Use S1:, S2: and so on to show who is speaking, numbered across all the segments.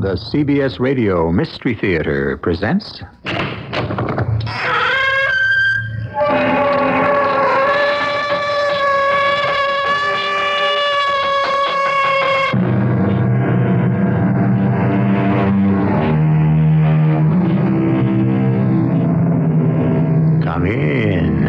S1: The CBS Radio Mystery Theater presents... Come in.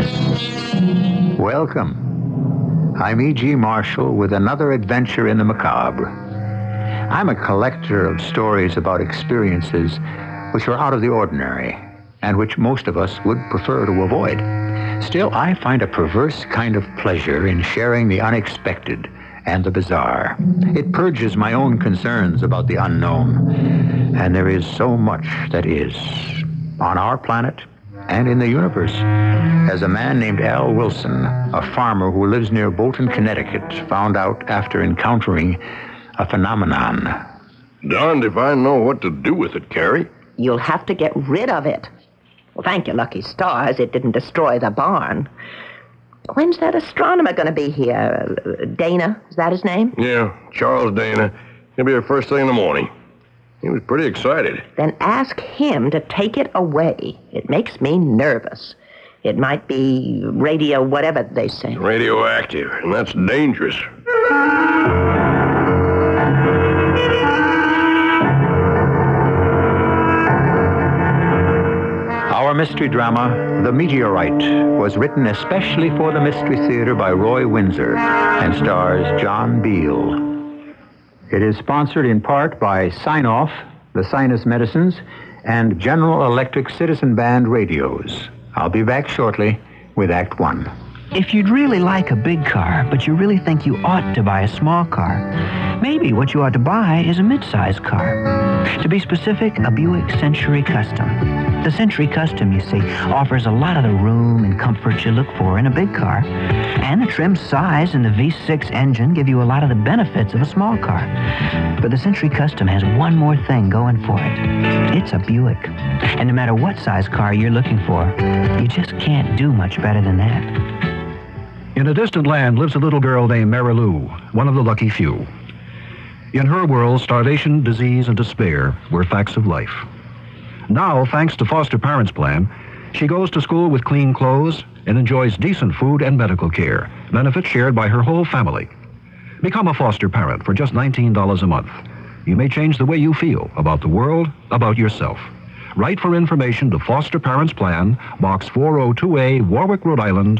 S1: Welcome. I'm E.G. Marshall with another adventure in the macabre. I'm a collector of stories about experiences which are out of the ordinary and which most of us would prefer to avoid. Still, I find a perverse kind of pleasure in sharing the unexpected and the bizarre. It purges my own concerns about the unknown. And there is so much that is on our planet and in the universe. As a man named Al Wilson, a farmer who lives near Bolton, Connecticut, found out after encountering a phenomenon.
S2: Darned if I know what to do with it, Carrie.
S3: You'll have to get rid of it. Well, thank your lucky stars it didn't destroy the barn. When's that astronomer going to be here? Dana, is that his name?
S2: Yeah, Charles Dana. He'll be here first thing in the morning. He was pretty excited.
S3: Then ask him to take it away. It makes me nervous. It might be radio whatever they say.
S2: Radioactive, and that's dangerous.
S1: Our mystery drama, The Meteorite, was written especially for the Mystery Theater by Roy Windsor and stars John Beal. It is sponsored in part by Sign-Off, the Sinus Medicines, and General Electric Citizen Band radios. I'll be back shortly with Act One.
S4: If you'd really like a big car, but you really think you ought to buy a small car, maybe what you ought to buy is a mid-size car. To be specific, a Buick Century Custom. The Century Custom, you see, offers a lot of the room and comfort you look for in a big car. And the trim size and the V6 engine give you a lot of the benefits of a small car. But the Century Custom has one more thing going for it. It's a Buick. And no matter what size car you're looking for, you just can't do much better than that.
S5: In a distant land lives a little girl named Mary Lou, one of the lucky few. In her world, starvation, disease, and despair were facts of life. Now, thanks to Foster Parents Plan, she goes to school with clean clothes and enjoys decent food and medical care, benefits shared by her whole family. Become a foster parent for just $19 a month. You may change the way you feel about the world, about yourself. Write for information to Foster Parents Plan, Box 402A, Warwick, Rhode Island,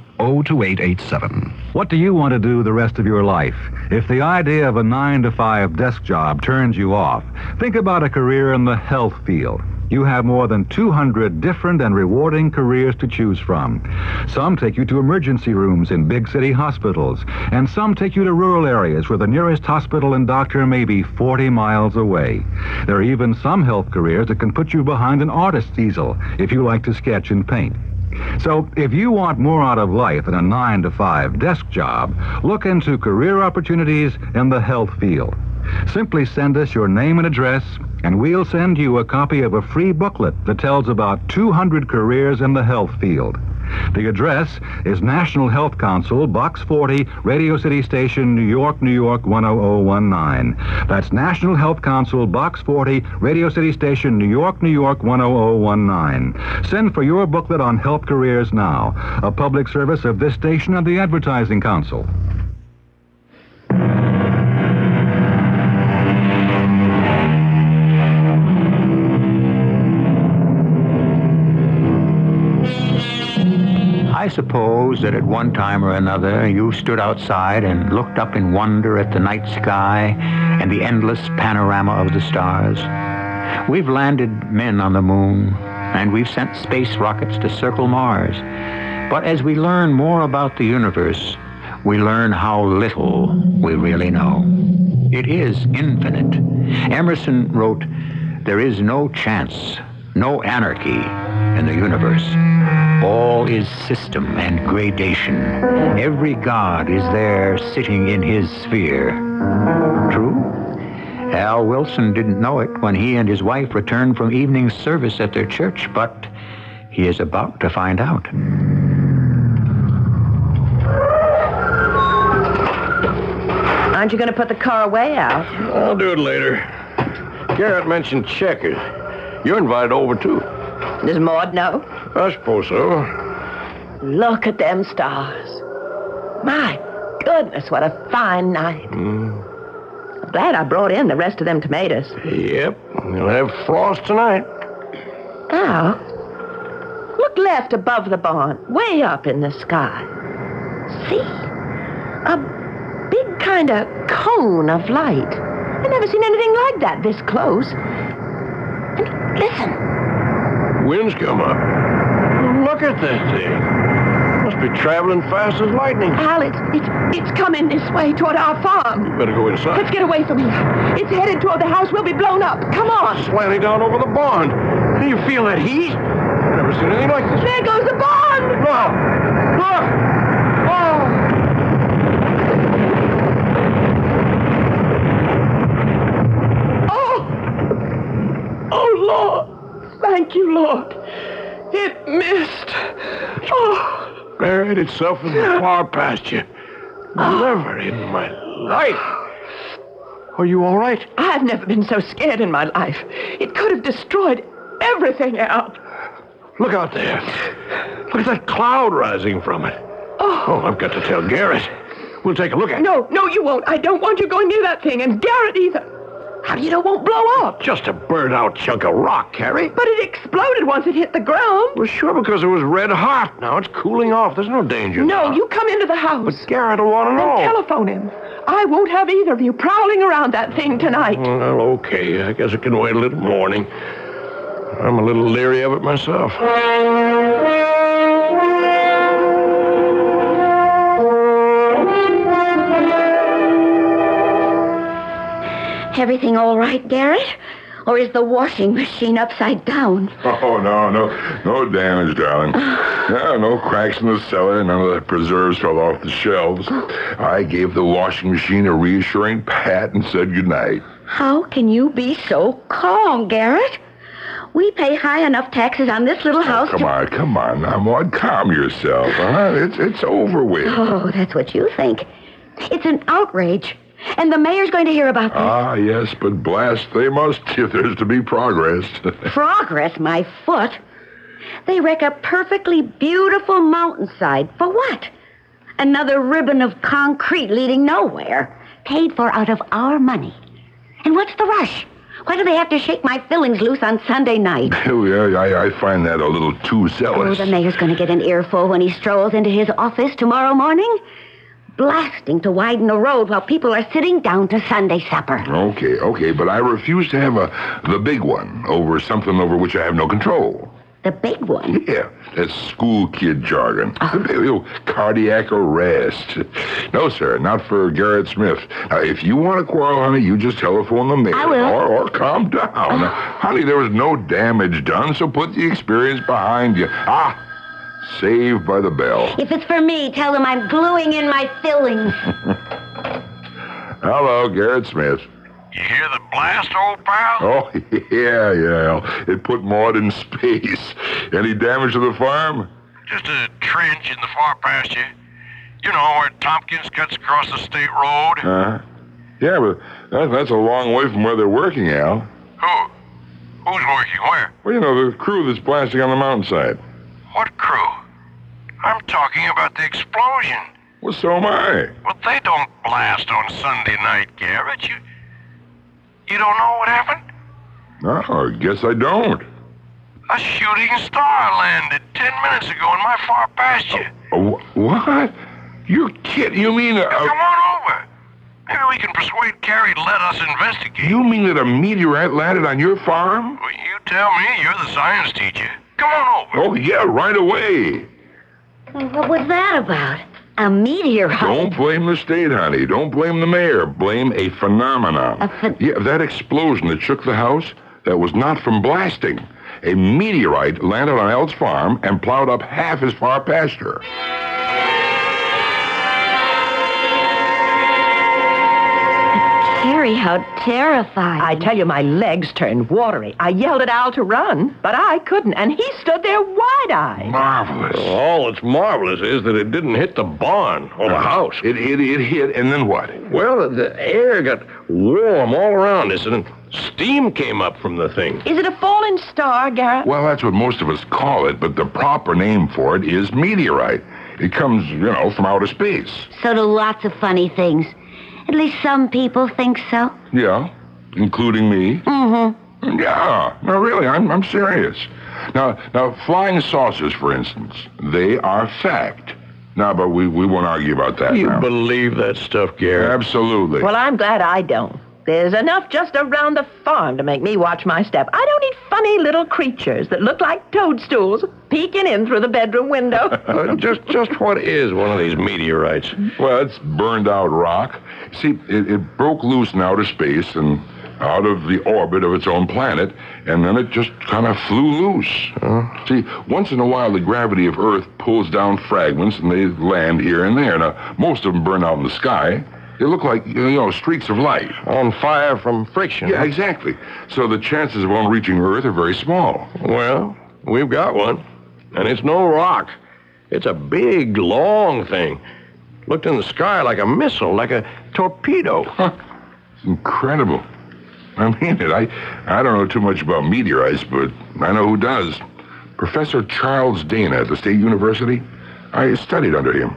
S5: 02887.
S6: What do you want to do the rest of your life? If the idea of a 9-to-5 desk job turns you off, think about a career in the health field. You have more than 200 different and rewarding careers to choose from. Some take you to emergency rooms in big city hospitals, and some take you to rural areas where the nearest hospital and doctor may be 40 miles away. There are even some health careers that can put you behind an artist's easel if you like to sketch and paint. So, if you want more out of life than a 9-to-5 desk job, look into career opportunities in the health field. Simply send us your name and address, and we'll send you a copy of a free booklet that tells about 200 careers in the health field. The address is National Health Council, Box 40, Radio City Station, New York, New York, 10019. That's National Health Council, Box 40, Radio City Station, New York, New York, 10019. Send for your booklet on health careers now, a public service of this station and the Advertising Council.
S1: I suppose that at one time or another you stood outside and looked up in wonder at the night sky and the endless panorama of the stars. We've landed men on the moon, and we've sent space rockets to circle Mars. But as we learn more about the universe, we learn how little we really know. It is infinite. Emerson wrote, "There is no chance, no anarchy in the universe. All is system and gradation. Every god is there sitting in his sphere." True? Al Wilson didn't know it when he and his wife returned from evening service at their church, but he is about to find out.
S3: Aren't you going to put the car away, Al?
S2: I'll do it later. Garrett mentioned Checkers. You're invited over, too.
S3: Does Maud know?
S2: I suppose so.
S3: Look at them stars. My goodness, what a fine night. I'm glad I brought in the rest of them tomatoes.
S2: Yep. We'll have frost tonight.
S3: Now, look left above the barn, way up in the sky. See? A big kind of cone of light. I've never seen anything like that this close. And listen.
S2: Wind's come up. Look at that thing. Must be traveling fast as lightning.
S3: Al, it's coming this way toward our farm.
S2: Better go inside.
S3: Let's get away from here. It's headed toward the house. We'll be blown up. Come on.
S2: Slanting down over the barn. Do you feel that heat? I've never seen anything like this.
S3: There goes the barn.
S2: Look! Look! Oh! Oh, Lord. Thank you, Lord. It missed. Oh. Buried itself in the far pasture. Never in my life. Are you all right?
S3: I've never been so scared in my life. It could have destroyed everything out.
S2: Look out there. Look at that cloud rising from it. Oh, I've got to tell Garrett. We'll take a look at it.
S3: No, you won't. I don't want you going near that thing, and Garrett either. How do you know it won't blow up?
S2: Just a burnt-out chunk of rock, Carrie.
S3: But it exploded once it hit the ground.
S2: Well, sure, because it was red hot. Now it's cooling off. There's no danger.
S3: No,
S2: now.
S3: you come into the house.
S2: But Garrett will want to know.
S3: Then telephone him. I won't have either of you prowling around that thing tonight.
S2: Well, okay. I guess it can wait a little morning. I'm a little leery of it myself.
S7: Everything all right, Garrett? Or is the washing machine upside down?
S8: Oh, no damage, darling. No cracks in the cellar. None of the preserves fell off the shelves. I gave the washing machine a reassuring pat and said goodnight.
S7: How can you be so calm, Garrett? We pay high enough taxes on this little house
S8: Come on now, Maud. Calm yourself, huh? It's over with.
S7: Oh, that's what you think. It's an outrage. And the mayor's going to hear about this.
S8: Ah, yes, but blast they must if there's to be progress.
S7: Progress, my foot. They wreck a perfectly beautiful mountainside. For what? Another ribbon of concrete leading nowhere. Paid for out of our money. And what's the rush? Why do they have to shake my fillings loose on Sunday night?
S8: Oh, yeah, I find that a little too zealous.
S7: Oh, the mayor's going to get an earful when he strolls into his office tomorrow morning. Blasting to widen the road while people are sitting down to Sunday supper.
S8: Okay, but I refuse to have the big one over something over which I have no control.
S7: The big one?
S8: Yeah, that's school kid jargon. Cardiac arrest. No, sir, not for Garrett Smith. If you want to quarrel, honey, you just telephone the mayor.
S7: I will.
S8: Or calm down. Honey, there was no damage done, so put the experience behind you. Saved by the bell.
S7: If it's for me, tell them I'm gluing in my fillings.
S8: Hello, Garrett Smith.
S2: You hear the blast, old pal?
S8: Oh, yeah. It put Maud in space. Any damage to the farm?
S2: Just a trench in the far pasture. You know, where Tompkins cuts across the state road.
S8: Yeah, but that's a long way from where they're working, Al.
S2: Who? Who's working where?
S8: Well, you know, the crew that's blasting on the mountainside.
S2: What crew? I'm talking about the explosion.
S8: Well, so am I.
S2: Well, they don't blast on Sunday night, Garrett. You don't know what happened?
S8: No, I guess I don't.
S2: A shooting star landed 10 minutes ago in my far pasture.
S8: What? You're kidding. You mean...
S2: Come on over. Maybe we can persuade Carrie to let us investigate.
S8: You mean that a meteorite landed on your farm?
S2: Well, you tell me. You're the science teacher. Come on over.
S8: Oh, yeah, right away.
S7: What was that about? A meteorite?
S8: Don't blame the state, honey. Don't blame the mayor. Blame a phenomenon. Yeah, that explosion that shook the house, that was not from blasting. A meteorite landed on Al's farm and plowed up half his far pasture.
S7: Carrie, how terrifying.
S3: I tell you, my legs turned watery. I yelled at Al to run, but I couldn't, and he stood there wide-eyed.
S8: Marvelous.
S2: All that's marvelous is that it didn't hit the barn or the house.
S8: It hit, and then what?
S2: Well, the air got warm all around us, and steam came up from the thing.
S3: Is it a falling star, Garrett?
S8: Well, that's what most of us call it, but the proper name for it is meteorite. It comes, from outer space.
S7: So do lots of funny things. At least some people think so.
S8: Yeah, including me.
S7: Mm-hmm.
S8: Yeah, no, really, I'm serious. Now, flying saucers, for instance, they are fact. No, but we won't argue about that
S2: You
S8: now.
S2: believe that stuff, Garrett?
S8: Absolutely.
S3: Well, I'm glad I don't. There's enough just around the farm to make me watch my step. I don't need funny little creatures that look like toadstools peeking in through the bedroom window.
S2: Just what is one of these meteorites?
S8: Well, it's burned out rock. See, it broke loose in outer space and out of the orbit of its own planet, and then it just kind of flew loose. See, once in a while, the gravity of Earth pulls down fragments, and they land here and there. Now, most of them burn out in the sky. They look like, streaks of light.
S2: On fire from friction.
S8: Yeah, exactly. So the chances of one reaching Earth are very small.
S2: Well, we've got one. And it's no rock. It's a big, long thing. Looked in the sky like a missile, like a torpedo.
S8: It's incredible. I mean it. I don't know too much about meteorites, but I know who does. Professor Charles Dana at the State University. I studied under him.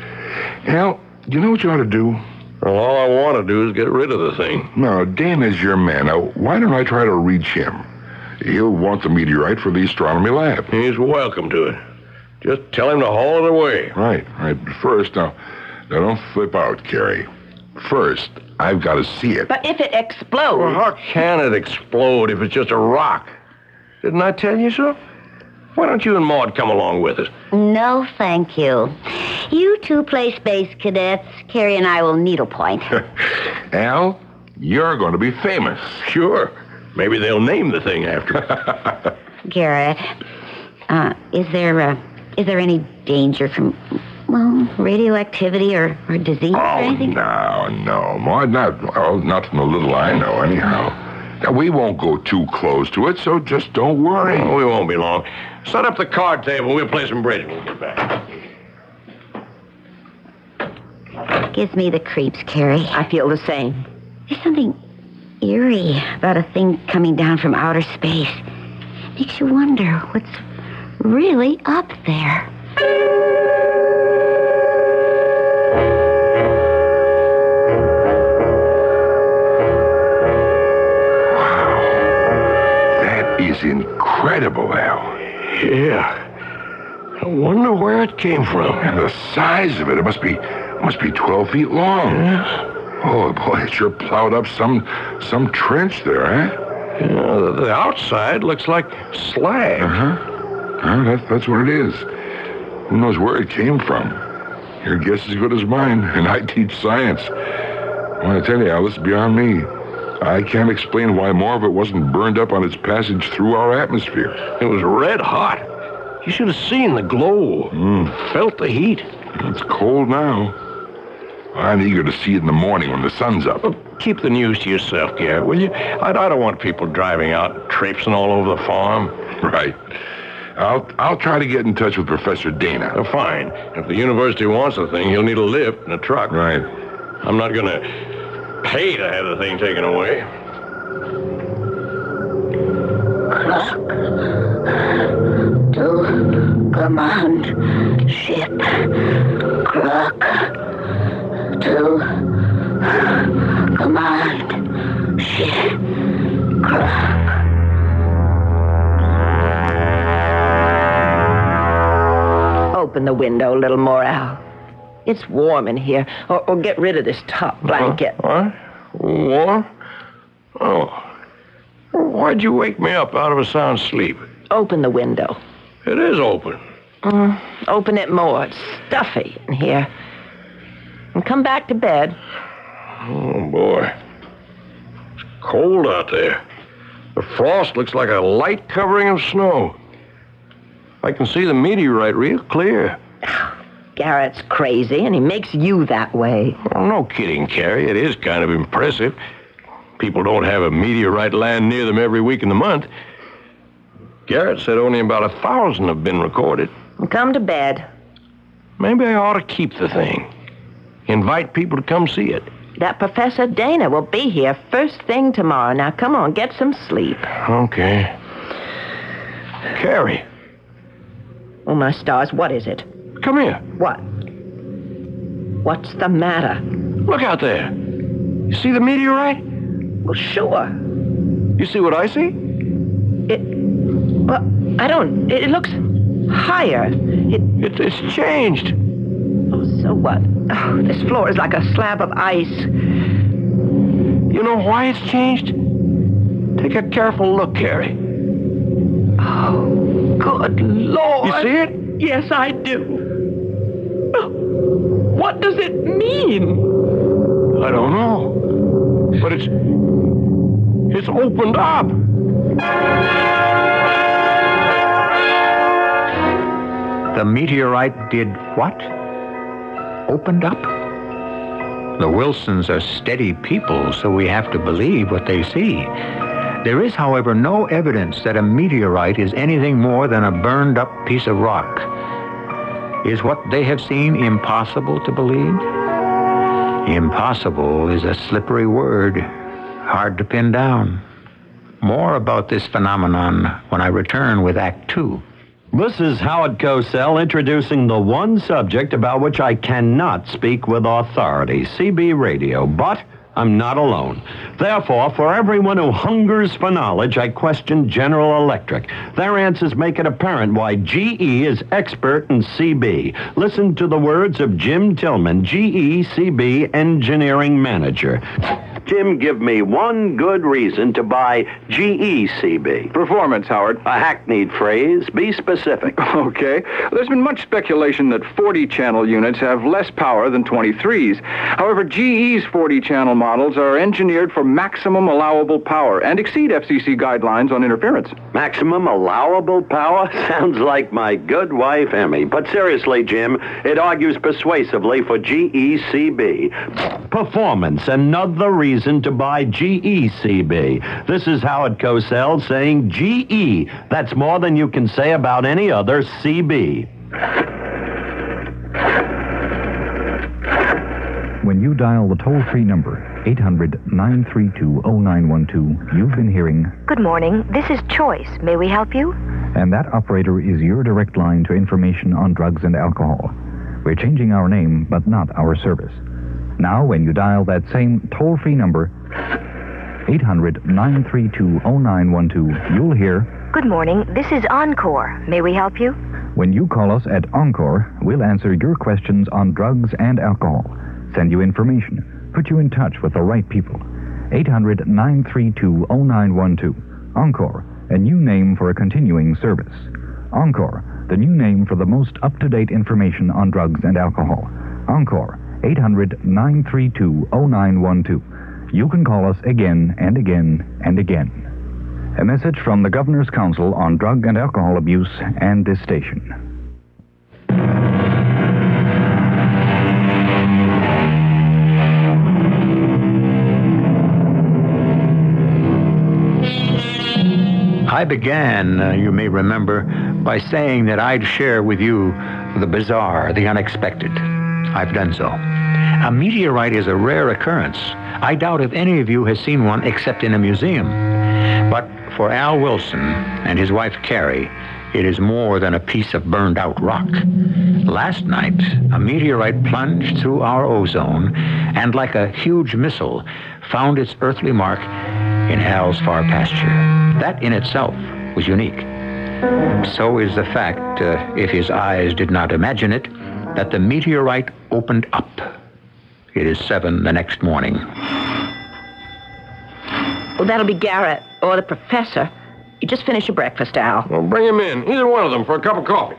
S8: Al, you know what you ought to do?
S2: Well, all I want to do is get rid of the thing.
S8: No, Dana's your man. Now, why don't I try to reach him? He'll want the meteorite for the astronomy lab.
S2: He's welcome to it. Just tell him to haul it away.
S8: Right. But first, now don't flip out, Carrie. First, I've got to see it.
S3: But if it explodes...
S2: Well, how can it explode if it's just a rock? Didn't I tell you so? Why don't you and Maud come along with us?
S7: No, thank you. You two play space cadets. Carrie and I will needlepoint.
S8: Al, you're going to be famous.
S2: Sure. Maybe they'll name the thing after me.
S7: Garrett, is there any danger from, radioactivity or disease or anything?
S8: No, Maud, not from the little I know, anyhow. Now, we won't go too close to it, so just don't worry.
S2: Oh, we won't be long. Set up the card table. We'll play some bridge when we get back.
S7: Gives me the creeps, Carrie.
S3: I feel the same.
S7: There's something eerie about a thing coming down from outer space. Makes you wonder what's really up there.
S8: Is incredible, Al.
S2: Yeah. I wonder where it came from.
S8: And the size of it must be 12 feet long.
S2: Yeah.
S8: Oh, boy, it sure plowed up some trench there, eh?
S2: Yeah, the outside looks like slag.
S8: That's what it is. Who knows where it came from? Your guess is as good as mine, and I teach science. I want to tell you, Al, this is beyond me. I can't explain why more of it wasn't burned up on its passage through our atmosphere.
S2: It was red hot. You should have seen the glow. Felt the heat.
S8: It's cold now. I'm eager to see it in the morning when the sun's up.
S2: Well, keep the news to yourself, Garrett, will you? I don't want people driving out, traipsing all over the farm.
S8: Right. I'll try to get in touch with Professor Dana.
S2: Fine. If the university wants the thing, he'll need a lift and a truck.
S8: Right.
S2: I'm not going to pay to have the thing taken away.
S7: Clock to command ship. Clock to command ship. Clock.
S3: Open the window a little more, Al. It's warm in here. Or get rid of this top blanket.
S2: What? Warm? Oh. Why'd you wake me up out of a sound sleep?
S3: Open the window.
S2: It is open.
S3: Open it more. It's stuffy in here. And come back to bed.
S2: Oh, boy. It's cold out there. The frost looks like a light covering of snow. I can see the meteorite real clear.
S3: Garrett's crazy, and he makes you that way.
S2: Oh, no kidding, Carrie. It is kind of impressive. People don't have a meteorite land near them every week in the month. Garrett said only about 1,000 have been recorded.
S3: Come to bed.
S2: Maybe I ought to keep the thing. Invite people to come see it.
S3: That Professor Dana will be here first thing tomorrow. Now, come on, get some sleep.
S2: Okay. Carrie.
S3: Oh, my stars, what is it?
S2: Come here.
S3: What? What's the matter?
S2: Look out there. You see the meteorite?
S3: Well, sure.
S2: You see what I see?
S3: I don't. It looks higher.
S2: It's changed.
S3: Oh, so what? Oh, this floor is like a slab of ice.
S2: You know why it's changed? Take a careful look, Carrie.
S3: Oh, good Lord.
S2: You see it?
S3: Yes, I do. What does it mean?
S2: I don't know. But it's opened up.
S1: The meteorite did what? Opened up? The Wilsons are steady people, so we have to believe what they see. There is, however, no evidence that a meteorite is anything more than a burned-up piece of rock. Is what they have seen impossible to believe? Impossible is a slippery word, hard to pin down. More about this phenomenon when I return with Act 2.
S9: This is Howard Cosell introducing the one subject about which I cannot speak with authority, CB Radio, but I'm not alone. Therefore, for everyone who hungers for knowledge, I question General Electric. Their answers make it apparent why GE is expert in CB. Listen to the words of Jim Tillman, GE CB Engineering Manager. Jim, give me one good reason to buy GE CB.
S10: Performance, Howard.
S9: A hackneyed phrase. Be specific.
S10: Okay. There's been much speculation that 40-channel units have less power than 23s. However, GE's 40-channel models are engineered for maximum allowable power and exceed FCC guidelines on interference.
S9: Maximum allowable power? Sounds like my good wife, Emmy. But seriously, Jim, it argues persuasively for GE CB. Performance, another reason to buy GE CB. This is Howard Cosell saying GE. That's more than you can say about any other CB.
S6: When you dial the toll-free number, 800-932-0912, you've been hearing...
S11: Good morning. This is Choice. May we help you?
S6: And that operator is your direct line to information on drugs and alcohol. We're changing our name, but not our service. Now, when you dial that same toll-free number, 800-932-0912, you'll hear...
S11: Good morning. This is Encore. May we help you?
S6: When you call us at Encore, we'll answer your questions on drugs and alcohol, send you information, put you in touch with the right people. 800-932-0912. Encore, a new name for a continuing service. Encore, the new name for the most up-to-date information on drugs and alcohol. Encore, 800-932-0912. You can call us again and again and again. A message from the Governor's Council on Drug and Alcohol Abuse and this station.
S1: I began, you may remember, by saying that I'd share with you the bizarre, the unexpected. I've done so. A meteorite is a rare occurrence. I doubt if any of you has seen one except in a museum. But for Al Wilson and his wife Carrie, it is more than a piece of burned-out rock. Last night, a meteorite plunged through our ozone and, like a huge missile, found its earthly mark in Al's far pasture. That in itself was unique. So is the fact, if his eyes did not imagine it, that the meteorite opened up. It is 7 the next morning.
S3: Well, that'll be Garrett or the professor. You just finish your breakfast, Al.
S2: Well, bring him in, either one of them, for a cup of coffee.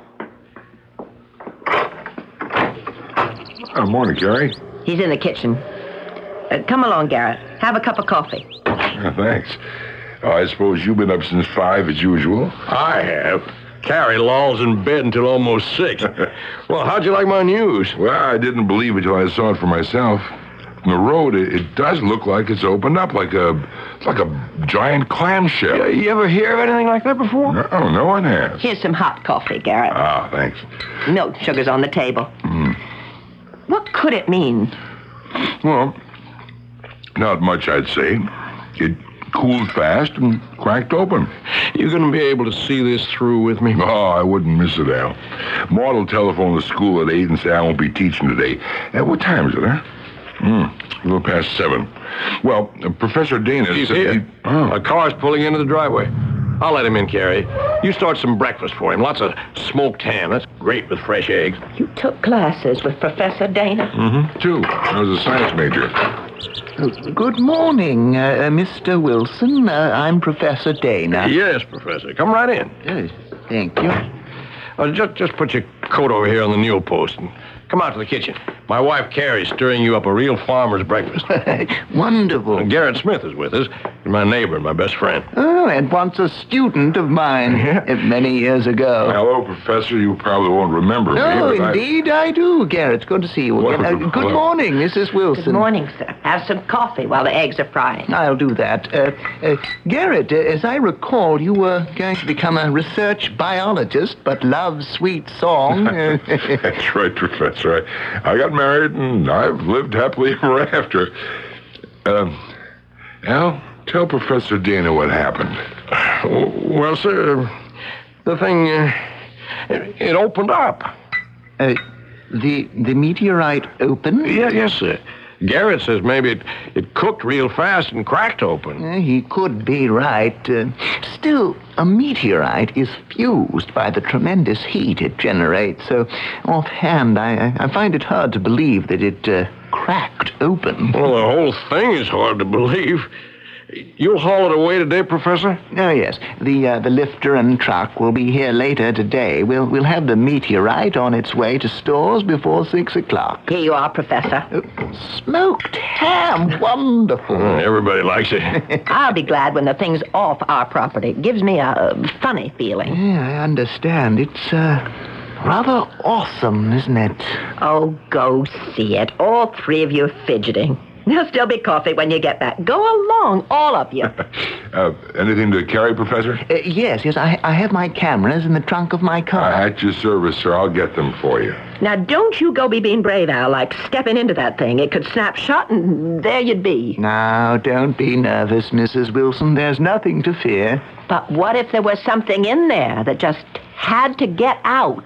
S8: Morning, Carrie.
S3: He's in the kitchen. Come along, Garrett. Have a cup of coffee.
S8: Thanks. I suppose you've been up since 5 as usual?
S2: I have. Carrie lolls in bed until almost 6. Well, how'd you like my news?
S8: Well, I didn't believe it till I saw it for myself. from the road, it does look like it's opened up, like a giant clamshell.
S2: You ever hear of anything like that before?
S8: No one has.
S3: Here's some hot coffee, Garrett.
S8: Ah, thanks.
S3: Milk sugar's on the table. What could it mean?
S8: Well, not much, I'd say. It cooled fast and cracked open.
S2: You going to be able to see this through with me?
S8: Oh, I wouldn't miss it, Al. Maud will telephone the school at 8 and say I won't be teaching today. What time is it, huh? A little past 7. Well, Professor Dana
S2: He's
S8: said...
S2: here. A car's pulling into the driveway. I'll let him in, Carrie. You start some breakfast for him. Lots of smoked ham. That's great with fresh eggs.
S3: You took classes with Professor Dana?
S8: Mm-hmm. 2. I was a science major.
S12: Good morning, Mr. Wilson. I'm Professor Dana.
S2: Yes, Professor. Come right in.
S12: Yes, thank you.
S2: Just put your coat over here on the newel post and come out to the kitchen. My wife, Carrie's stirring you up a real farmer's breakfast.
S12: Wonderful.
S2: Garrett Smith is with us. He's my neighbor and my best friend.
S12: Oh, and once a student of mine many years ago.
S8: Hello, Professor. You probably won't remember me.
S12: Oh, indeed I do, Garrett. It's good to see you again. Good morning, Mrs. Wilson.
S3: Good morning, sir. Have some coffee while the eggs are frying.
S12: I'll do that. Garrett, as I recall, you were going to become a research biologist, but love sweet song.
S8: That's right, Professor. I got married, and I've lived happily ever after. Al, tell Professor Dana what happened.
S2: Well, sir, the thing, it opened up.
S12: The meteorite opened?
S2: Yes, sir. Garrett says maybe it cooked real fast and cracked open.
S12: He could be right. Still, a meteorite is fused by the tremendous heat it generates, so offhand, I find it hard to believe that it cracked open.
S2: Well, the whole thing is hard to believe. You'll haul it away today, Professor?
S12: Oh, yes. The lifter and truck will be here later today. We'll have the meteorite on its way to stores before 6 o'clock.
S3: Here you are, Professor.
S12: Smoked ham. Wonderful.
S2: Everybody likes it.
S3: I'll be glad when the thing's off our property. It gives me a funny feeling.
S12: Yeah, I understand. It's rather awesome, isn't it?
S3: Oh, go see it. All 3 of you are fidgeting. There'll still be coffee when you get back. Go along, all of you.
S8: Anything to carry, Professor?
S12: Yes. I have my cameras in the trunk of my car.
S8: At your service, sir. I'll get them for you.
S3: Now, don't you go be being brave, Al, like stepping into that thing. It could snap shut, and there you'd be.
S12: Now, don't be nervous, Mrs. Wilson. There's nothing to fear.
S3: But what if there was something in there that just had to get out?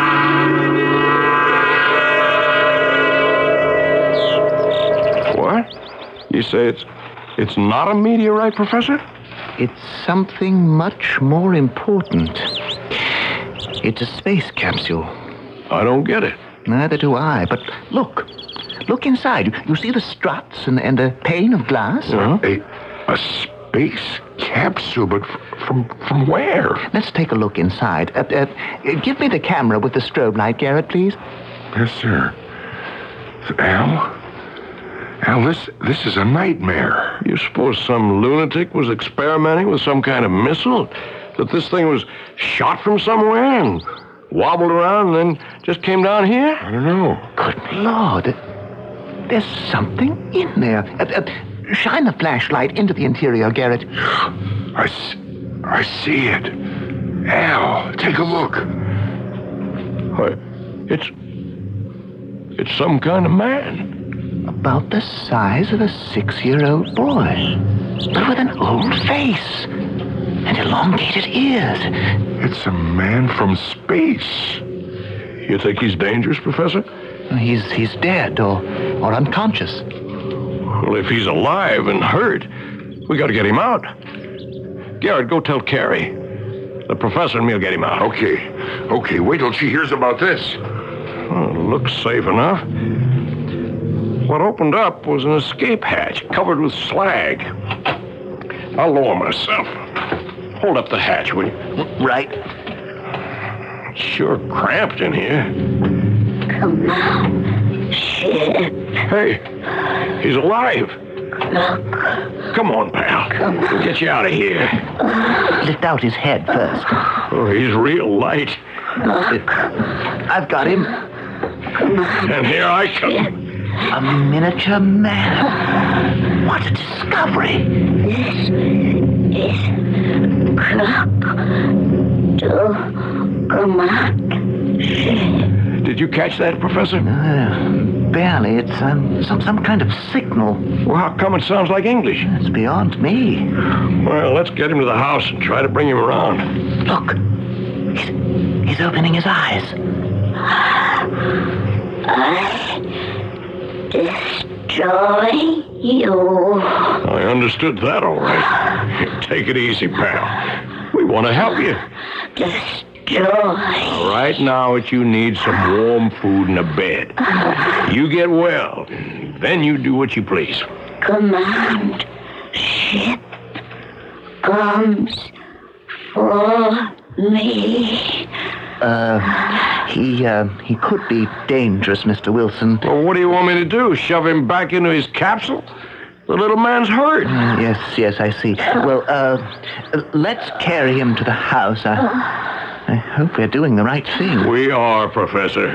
S2: What? You say it's not a meteorite, Professor?
S12: It's something much more important. It's a space capsule.
S2: I don't get it.
S12: Neither do I, but look. Look inside. You see the struts and the pane of glass?
S8: A space capsule, but from where?
S12: Let's take a look inside. Give me the camera with the strobe light, Garrett, please.
S8: Yes, sir. Al, this is a nightmare.
S2: You suppose some lunatic was experimenting with some kind of missile? That this thing was shot from somewhere and wobbled around and then just came down here?
S8: I don't know.
S12: Good Lord. There's something in there. Shine the flashlight into the interior, Garrett.
S8: I see it. Al, take a look.
S2: It's some kind of man.
S12: About the size of a 6-year-old boy, but with an old face and elongated ears.
S8: It's a man from space.
S2: You think he's dangerous, Professor?
S12: He's dead or unconscious.
S2: Well, if he's alive and hurt, we got to get him out. Garrett, go tell Carrie. The professor and me'll get him out.
S8: Okay, wait till she hears about this.
S2: Oh, it looks safe enough. What opened up was an escape hatch covered with slag. I'll lower myself. Hold up the hatch, will you?
S12: Right.
S2: It's sure cramped in here.
S7: Come on. Shit.
S2: Hey, he's alive.
S7: Look.
S2: Come on, pal. We'll get you out of here.
S12: Lift out his head first.
S2: Oh, he's real light.
S12: I've got him.
S2: And here I come.
S12: A miniature man. What a discovery.
S7: This is Croc to command.
S2: Did you catch that, Professor?
S12: Barely. It's some kind of signal.
S2: Well, how come it sounds like English?
S12: It's beyond me.
S2: Well, let's get him to the house and try to bring him around.
S12: Look. He's opening his eyes.
S7: I destroy you.
S2: I understood that all right. Take it easy, pal. We want to help you.
S7: Destroy.
S2: Right now, what you need some warm food and a bed. You get well, then you do what you please.
S7: Command ship comes for me.
S12: He could be dangerous, Mr. Wilson.
S2: Well, what do you want me to do? Shove him back into his capsule? The little man's hurt.
S12: Yes, I see. Well, let's carry him to the house. I hope we're doing the right thing.
S2: We are, Professor.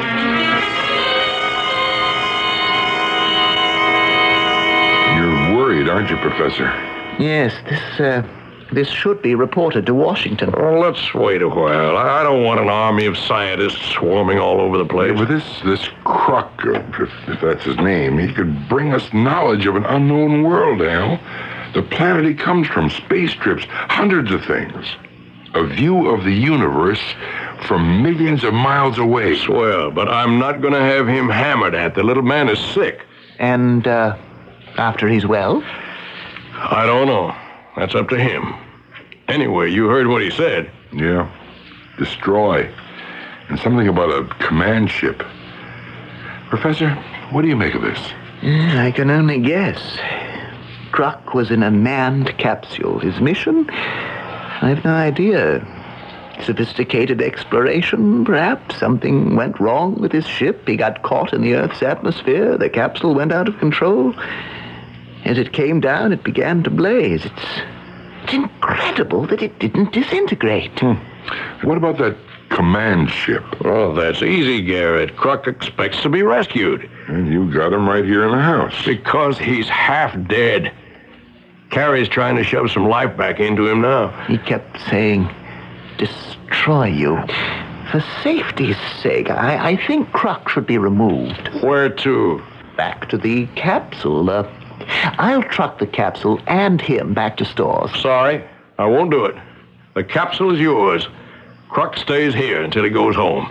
S8: You're worried, aren't you, Professor?
S12: Yes, this should be reported to Washington.
S2: Well, let's wait a while. I don't want an army of scientists swarming all over the place.
S8: Yeah, but this Croc, if that's his name, he could bring us knowledge of an unknown world, Al. The planet he comes from, space trips, hundreds of things. A view of the universe from millions of miles away.
S2: Swell, but I'm not going to have him hammered at. The little man is sick.
S12: And, after he's well?
S2: I don't know. That's up to him. Anyway, you heard what he said.
S8: Yeah. Destroy. And something about a command ship. Professor, what do you make of this?
S12: I can only guess. Croc was in a manned capsule. His mission? I have no idea. Sophisticated exploration, perhaps. Something went wrong with his ship. He got caught in the Earth's atmosphere. The capsule went out of control. As it came down, it began to blaze. It's incredible that it didn't disintegrate.
S8: What about that command ship?
S2: Oh, that's easy, Garrett. Croc expects to be rescued.
S8: And you got him right here in the house.
S2: Because he's half dead. Carrie's trying to shove some life back into him now.
S12: He kept saying, destroy you. For safety's sake, I think Croc should be removed.
S2: Where to?
S12: Back to the capsule. I'll truck the capsule and him back to stores.
S2: Sorry, I won't do it. The capsule is yours. Croc stays here until he goes home.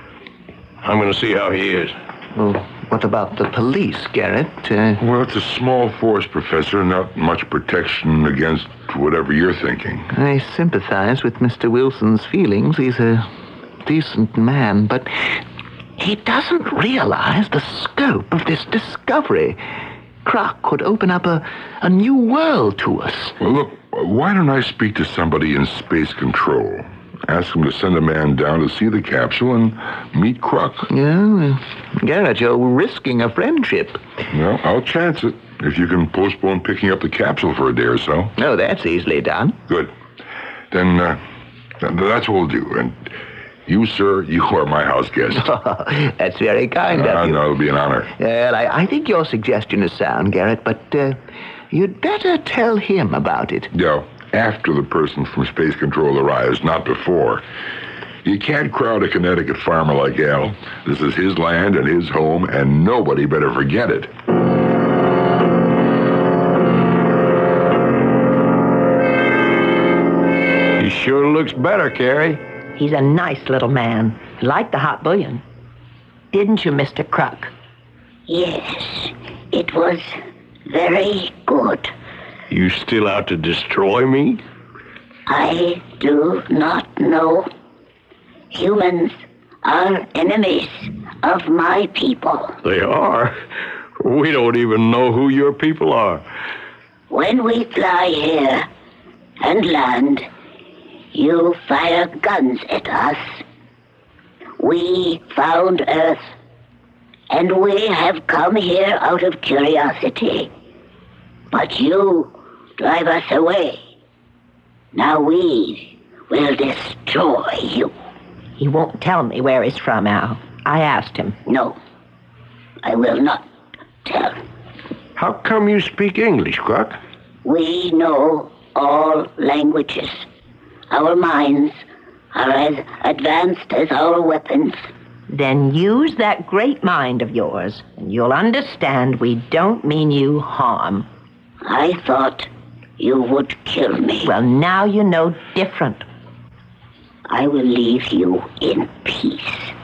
S2: I'm going to see how he is.
S12: Well, what about the police, Garrett?
S8: Well, it's a small force, Professor. Not much protection against whatever you're thinking.
S12: I sympathize with Mr. Wilson's feelings. He's a decent man, but he doesn't realize the scope of this discovery. Croc could open up a new world to us.
S8: Well, look, why don't I speak to somebody in space control? Ask them to send a man down to see the capsule and meet Croc.
S12: Yeah, Garrett, you're risking a friendship.
S8: Well, I'll chance it, if you can postpone picking up the capsule for a day or so.
S12: Oh, that's easily done.
S8: Good. Then, that's what we'll do. And you, sir, you are my house guest.
S12: That's very kind of you.
S8: No, it'll be an honor.
S12: Well, I think your suggestion is sound, Garrett, but you'd better tell him about it.
S8: Yeah, after the person from Space Control arrives, not before. You can't crowd a Connecticut farmer like Al. This is his land and his home, and nobody better forget it.
S2: He sure looks better, Carrie.
S3: He's a nice little man. Like the hot bouillon. Didn't you, Mr. Croc?
S7: Yes, it was very good.
S2: You still out to destroy me?
S7: I do not know. Humans are enemies of my people.
S2: They are? We don't even know who your people are.
S7: When we fly here and land, you fire guns at us. We found Earth, and we have come here out of curiosity. But you drive us away. Now we will destroy you.
S3: He won't tell me where he's from, Al. I asked him.
S7: No, I will not.
S13: Tell.
S2: How come you speak English, Croc?
S13: We know all languages. Our minds are as advanced as our weapons.
S3: Then use that great mind of yours, and you'll understand we don't mean you harm.
S13: I thought you would kill me.
S3: Well, now you know different.
S13: I will leave you in peace.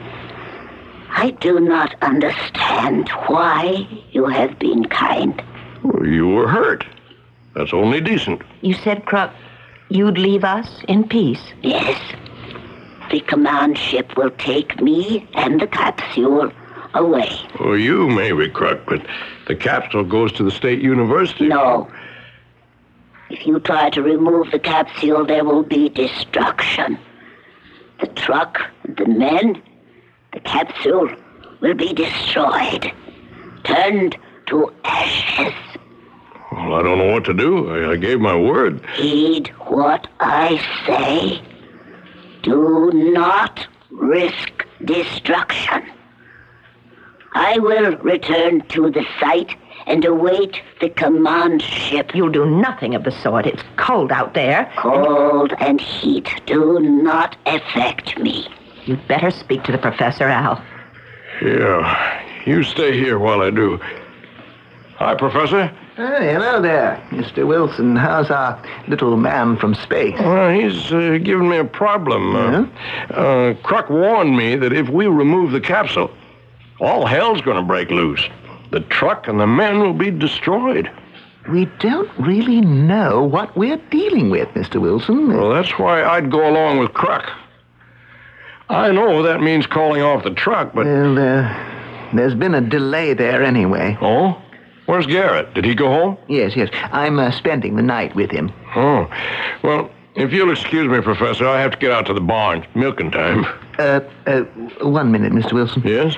S13: I do not understand why you have been kind.
S2: Well, you were hurt. That's only decent.
S3: You said, Croc, you'd leave us in peace.
S13: Yes. The command ship will take me and the capsule away.
S2: Well, you may be, Croc, but the capsule goes to the State University.
S13: No. If you try to remove the capsule, there will be destruction. The truck, the men, the capsule will be destroyed, turned to ashes.
S2: Well, I don't know what to do. I gave my word.
S13: Heed what I say. Do not risk destruction. I will return to the site and await the command ship.
S3: You'll do nothing of the sort. It's cold out there.
S13: Cold and heat do not affect me.
S3: You'd better speak to the Professor, Al.
S2: Yeah, you stay here while I do. Hi, Professor.
S12: Hey, hello there, Mr. Wilson. How's our little man from space?
S2: Well, he's giving me a problem. Croc warned me that if we remove the capsule, all hell's going to break loose. The truck and the men will be destroyed.
S12: We don't really know what we're dealing with, Mr. Wilson.
S2: Well, that's why I'd go along with Croc. I know that means calling off the truck, but...
S12: Well, there's been a delay there anyway.
S2: Oh? Where's Garrett? Did he go home?
S12: Yes. I'm spending the night with him.
S2: Oh. Well, if you'll excuse me, Professor, I have to get out to the barn. Milking time.
S12: 1 minute, Mr. Wilson.
S2: Yes?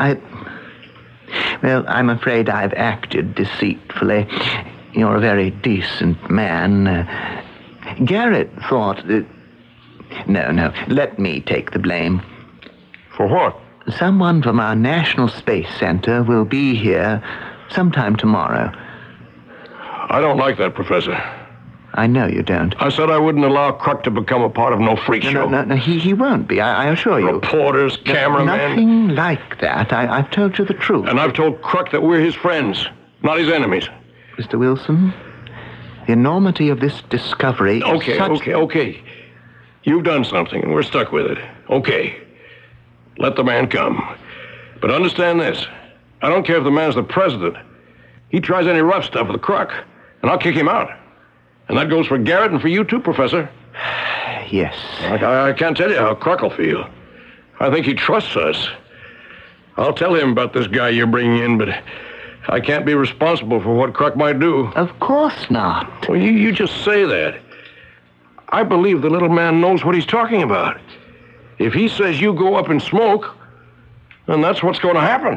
S12: Well, I'm afraid I've acted deceitfully. You're a very decent man. Garrett thought that... No, let me take the blame.
S2: For what?
S12: Someone from our National Space Center will be here sometime tomorrow.
S2: I don't like that, Professor.
S12: I know you don't.
S2: I said I wouldn't allow Croc to become a part of no freak show.
S12: No, he won't be, I assure you.
S2: Reporters, cameramen...
S12: Nothing like that. I've told you the truth.
S2: And I've told Croc that we're his friends, not his enemies.
S12: Mr. Wilson, the enormity of this discovery...
S2: Okay. You've done something, and we're stuck with it. Okay. Let the man come. But understand this. I don't care if the man's the president. He tries any rough stuff with Croc, and I'll kick him out. And that goes for Garrett and for you too, Professor.
S12: Yes.
S2: I can't tell you how Croc will feel. I think he trusts us. I'll tell him about this guy you're bringing in, but I can't be responsible for what Croc might do.
S12: Of course not.
S2: Well, you just say that. I believe the little man knows what he's talking about. If he says you go up in smoke, then that's what's going to happen.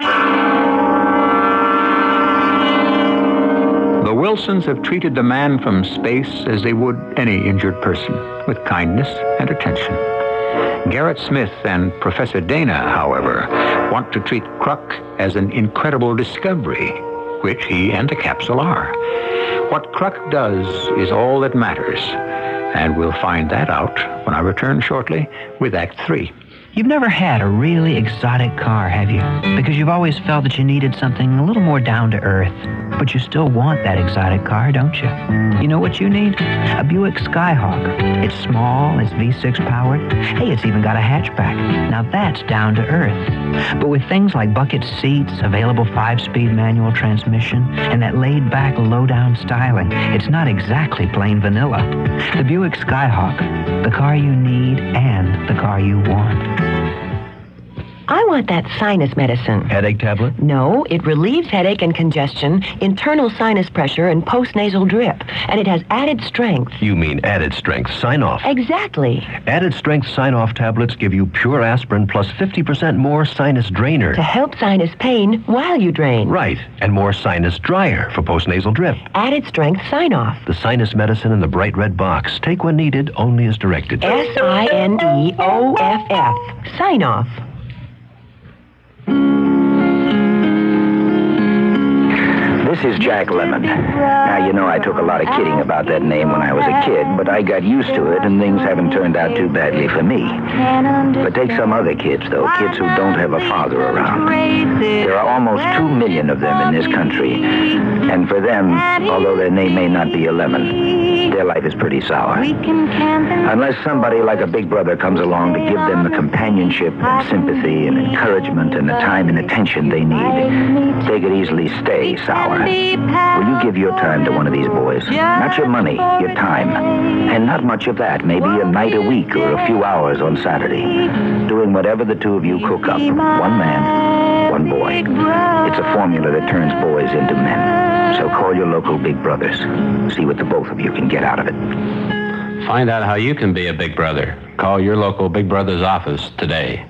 S1: The Wilsons have treated the man from space as they would any injured person, with kindness and attention. Garrett Smith and Professor Dana, however, want to treat Croc as an incredible discovery, which he and the capsule are. What Croc does is all that matters, and we'll find that out when I return shortly with Act 3.
S4: You've never had a really exotic car, have you? Because you've always felt that you needed something a little more down to earth. But you still want that exotic car, don't you? You know what you need? A Buick Skyhawk. It's small, it's V6 powered. Hey, it's even got a hatchback. Now that's down to earth. But with things like bucket seats, available 5-speed manual transmission, and that laid-back, low-down styling, it's not exactly plain vanilla. The Buick Skyhawk, the car you need and the car you want.
S3: I want that sinus medicine.
S9: Headache tablet?
S3: No, it relieves headache and congestion, internal sinus pressure, and postnasal drip. And it has added strength.
S9: You mean added strength sign-off?
S3: Exactly.
S9: Added strength sign-off tablets give you pure aspirin plus 50% more sinus drainer.
S3: To help sinus pain while you drain.
S9: Right, and more sinus dryer for postnasal drip.
S3: Added strength sign-off.
S9: The sinus medicine in the bright red box. Take when needed, only as directed.
S3: SINEOFF. Sign-off.
S14: This is Jack Lemmon. Now, you know I took a lot of kidding about that name when I was a kid, but I got used to it, and things haven't turned out too badly for me. But take some other kids, though, kids who don't have a father around. There are almost 2 million of them in this country, and for them, although their name may not be a lemon, their life is pretty sour. Unless somebody like a big brother comes along to give them the companionship and sympathy and encouragement and the time and attention they need, they could easily stay sour. Will you give your time to one of these boys? Not your money, your time. And not much of that, maybe a night a week or a few hours on Saturday, doing whatever the two of you cook up. One man, one boy. It's a formula that turns boys into men. So call your local big brothers. See what the both of you can get out of it.
S9: Find out how you can be a big brother. Call your local Big Brother's office today.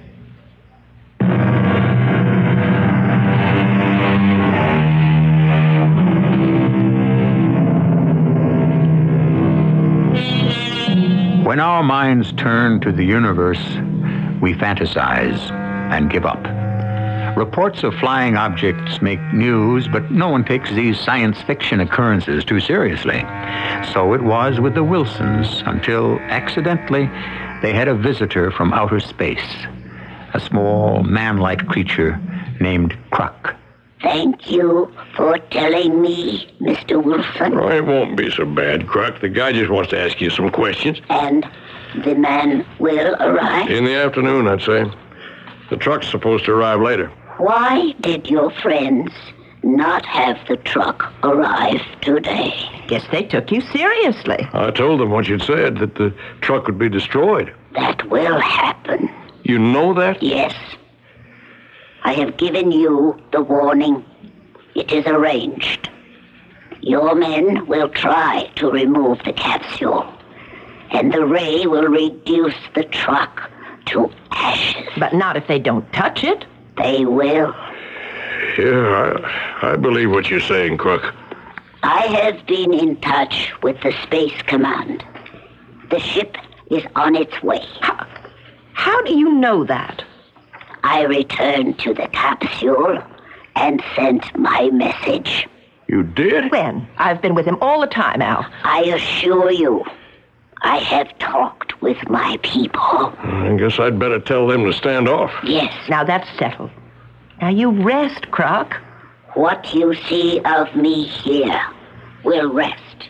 S1: When our minds turn to the universe, we fantasize and give up. Reports of flying objects make news, but no one takes these science fiction occurrences too seriously. So it was with the Wilsons until, accidentally, they had a visitor from outer space, a small, man-like creature named Kruk.
S13: Thank you for telling me, Mr. Wilson.
S2: Oh, it won't be so bad, Kruk. The guy just wants to ask you some questions.
S13: And the man will arrive?
S2: In the afternoon, I'd say. The truck's supposed to arrive later.
S13: Why did your friends not have the truck arrive today?
S3: Guess they took you seriously.
S2: I told them what you'd said, that the truck would be destroyed.
S13: That will happen.
S2: You know that?
S13: Yes. I have given you the warning. It is arranged. Your men will try to remove the capsule, and the ray will reduce the truck to ashes.
S3: But not if they don't touch it.
S13: They will.
S2: Yeah, I believe what you're saying, Kruk.
S13: I have been in touch with the Space Command. The ship is on its way.
S3: How do you know that?
S13: I returned to the capsule and sent my message.
S2: You did?
S3: When? I've been with him all the time, Al.
S13: I assure you, I have talked with my people.
S2: I guess I'd better tell them to stand off.
S13: Yes.
S3: Now that's settled. Now you rest, Kruk.
S13: What you see of me here will rest.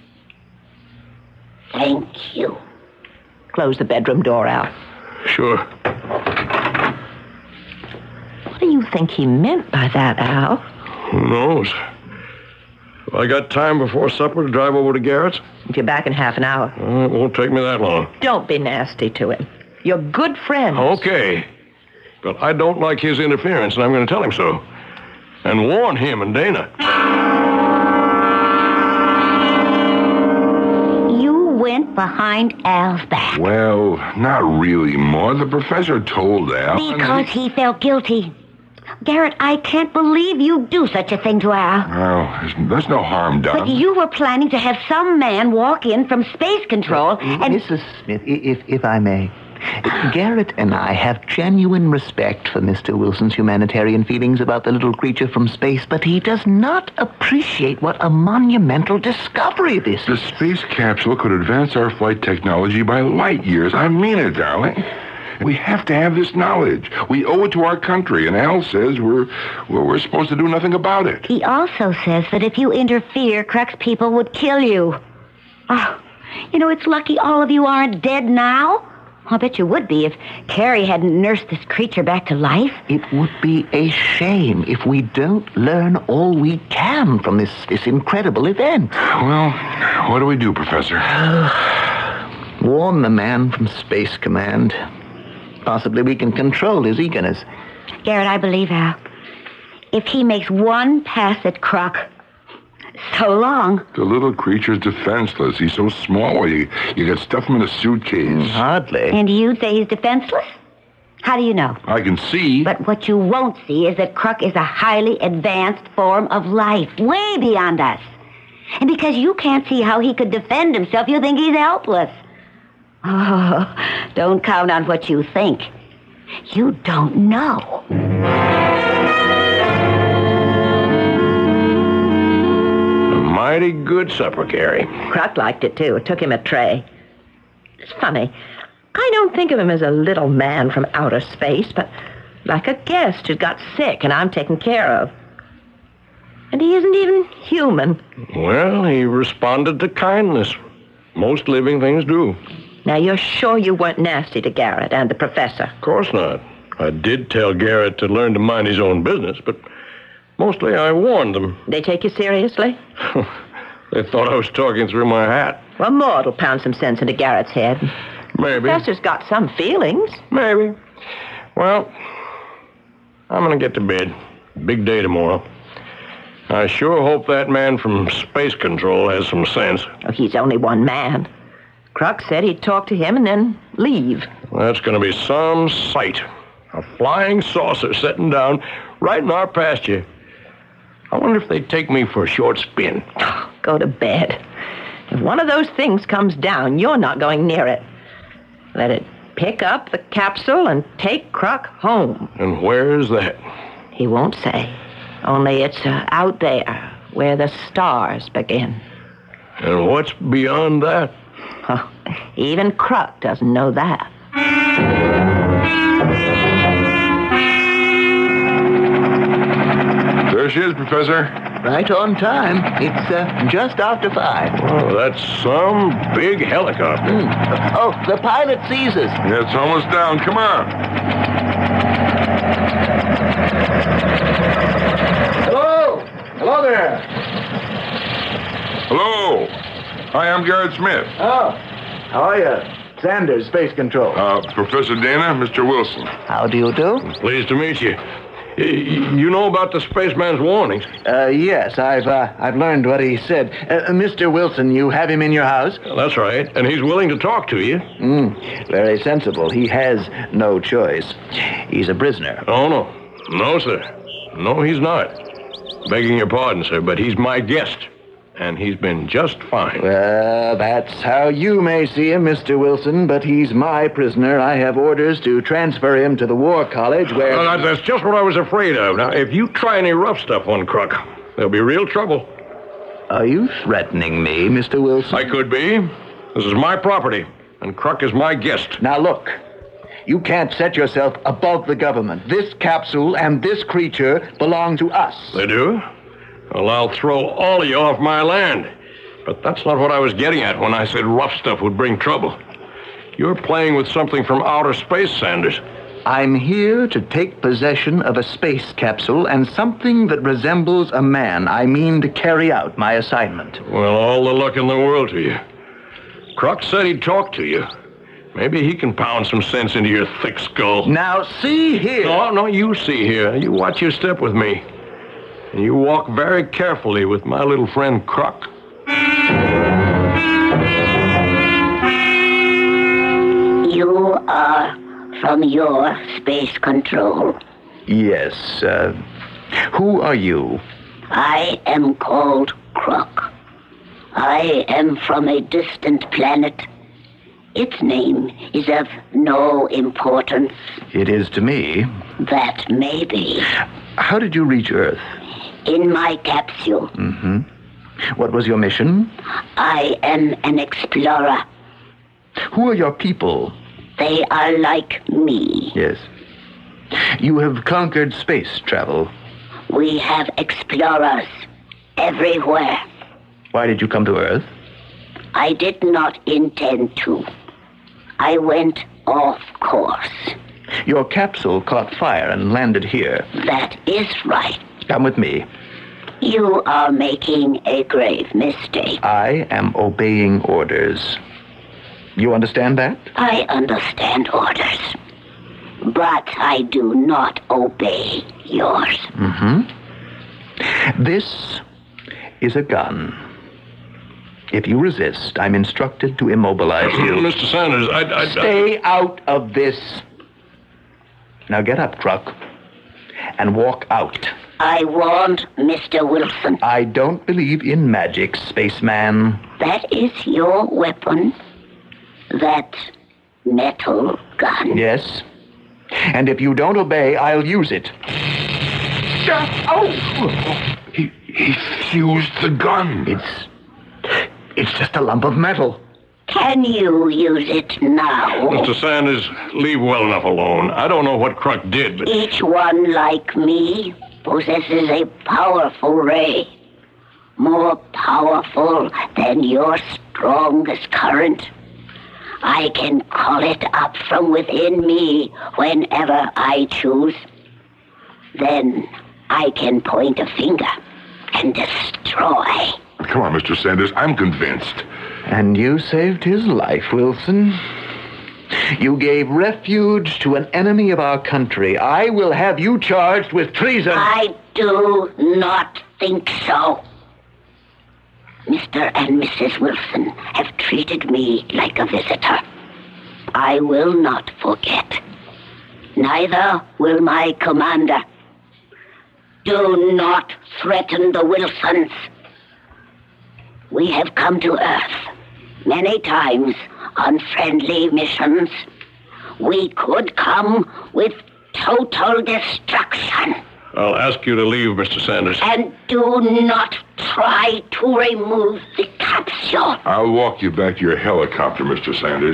S13: Thank you.
S3: Close the bedroom door, Al.
S2: Sure.
S3: What do you think he meant by that, Al?
S2: Who knows? I got time before supper to drive over to Garrett's?
S3: If you're back in half an hour.
S2: It won't take me that long.
S3: Don't be nasty to him. You're good friends.
S2: Okay. But I don't like his interference, and I'm going to tell him so. And warn him and Dana.
S13: You went behind Al's back.
S8: Well, not really, Ma. The professor told Al.
S13: Because he felt guilty. Garrett, I can't believe you do such a thing to Al.
S8: Well, there's no harm done.
S13: But you were planning to have some man walk in from space control and...
S12: Mrs. Smith, if I may, Garrett and I have genuine respect for Mr. Wilson's humanitarian feelings about the little creature from space, but he does not appreciate what a monumental discovery this
S8: is. The space capsule could advance our flight technology by light years. I mean it, darling. We have to have this knowledge. We owe it to our country, and Al says we're supposed to do nothing about it.
S13: He also says that if you interfere, Kruk's people would kill you. Oh, it's lucky all of you aren't dead now. I bet you would be if Carrie hadn't nursed this creature back to life.
S12: It would be a shame if we don't learn all we can from this incredible event.
S8: Well, what do we do, Professor?
S12: Warn the man from Space Command. Possibly we can control his eagerness.
S13: Garrett, I believe Al. If he makes one pass at Kruk, so long.
S8: The little creature's defenseless. He's so small, you could stuff him in a suitcase.
S12: Hardly.
S13: And you say he's defenseless? How do you know?
S8: I can see.
S13: But what you won't see is that Kruk is a highly advanced form of life, way beyond us. And because you can't see how he could defend himself, you think he's helpless. Oh, don't count on what you think. You don't know.
S2: mighty good supper, Gary.
S3: Kruk liked it, too. It took him a tray. It's funny. I don't think of him as a little man from outer space, but like a guest who got sick and I'm taken care of. And he isn't even human.
S2: Well, he responded to kindness. Most living things do.
S3: Now, you're sure you weren't nasty to Garrett and the professor?
S2: Of course not. I did tell Garrett to learn to mind his own business, but mostly I warned them.
S3: They take you seriously?
S2: They thought I was talking through my hat.
S3: Well, Maud'll pound some sense into Garrett's head.
S2: Maybe.
S3: The professor's got some feelings.
S2: Maybe. Well, I'm going to get to bed. Big day tomorrow. I sure hope that man from Space Control has some sense.
S3: Oh, he's only one man. Kruk said he'd talk to him and then leave.
S2: Well, that's going to be some sight. A flying saucer setting down right in our pasture. I wonder if they'd take me for a short spin.
S3: Go to bed. If one of those things comes down, you're not going near it. Let it pick up the capsule and take Kruk home.
S2: And where's that?
S3: He won't say. Only it's out there, where the stars begin.
S2: And what's beyond that?
S3: Oh, even Kruk doesn't know that.
S8: There she is, Professor.
S12: Right on time. It's just after 5.
S2: Oh, that's some big helicopter.
S12: Oh, the pilot sees us.
S8: Yeah, it's almost down. Come on.
S2: Hello! Hello there!
S8: Hello. Hi, I'm Garrett Smith.
S12: Oh, how are you? Sanders, Space Control.
S8: Professor Dana, Mr. Wilson.
S12: How do you do?
S2: Pleased to meet you. You know about the spaceman's warnings?
S12: Yes, I've learned what he said. Mr. Wilson, you have him in your house?
S2: That's right, and he's willing to talk to you.
S12: Very sensible. He has no choice. He's a prisoner.
S2: Oh, no. No, sir. No, he's not. Begging your pardon, sir, but he's my guest. And he's been just fine.
S12: Well, that's how you may see him, Mr. Wilson, but he's my prisoner. I have orders to transfer him to the War College where...
S2: Well, that's just what I was afraid of. Now, if you try any rough stuff on Kruk, there'll be real trouble.
S12: Are you threatening me, Mr. Wilson?
S2: I could be. This is my property, and Kruk is my guest.
S12: Now, look. You can't set yourself above the government. This capsule and this creature belong to us.
S2: They do? Well, I'll throw all of you off my land. But that's not what I was getting at when I said rough stuff would bring trouble. You're playing with something from outer space, Sanders.
S12: I'm here to take possession of a space capsule and something that resembles a man. I mean to carry out my assignment.
S2: Well, all the luck in the world to you. Kruk said he'd talk to you. Maybe he can pound some sense into your thick skull.
S12: Now, see here.
S2: No, you see here. You watch your step with me. And you walk very carefully with my little friend Kruk.
S13: You are from your Space Control.
S12: Yes, who are you?
S13: I am called Kruk. I am from a distant planet. Its name is of no importance.
S12: It is to me.
S13: That may be.
S12: How did you reach Earth?
S13: In my capsule.
S12: What was your mission?
S13: I am an explorer.
S12: Who are your people?
S13: They are like me.
S12: Yes. You have conquered space travel.
S13: We have explorers everywhere.
S12: Why did you come to Earth?
S13: I did not intend to. I went off course.
S12: Your capsule caught fire and landed here.
S13: That is right.
S12: Come with me.
S13: You are making a grave mistake.
S12: I am obeying orders. You understand that?
S13: I understand orders. But I do not obey yours.
S12: This is a gun. If you resist, I'm instructed to immobilize you.
S2: Mr. Sanders,
S12: Stay out of this. Now get up, Kruk, and walk out.
S13: I warned Mr. Wilson.
S12: I don't believe in magic, spaceman.
S13: That is your weapon? That metal gun?
S12: Yes. And if you don't obey, I'll use it.
S2: He
S8: He fused the gun.
S12: It's just a lump of metal.
S13: Can you use it now?
S2: Mr. Sanders, leave well enough alone. I don't know what Kruk did, but...
S13: Each one, like me, possesses a powerful ray. More powerful than your strongest current. I can call it up from within me whenever I choose. Then I can point a finger and destroy.
S8: Come on, Mr. Sanders. I'm convinced.
S12: And you saved his life, Wilson. You gave refuge to an enemy of our country. I will have you charged with treason.
S13: I do not think so. Mr. and Mrs. Wilson have treated me like a visitor. I will not forget. Neither will my commander. Do not threaten the Wilsons. We have come to Earth many times on friendly missions. We could come with total destruction.
S2: I'll ask you to leave, Mr. Sanders.
S13: And do not try to remove the capsule.
S8: I'll walk you back to your helicopter, Mr. Sanders.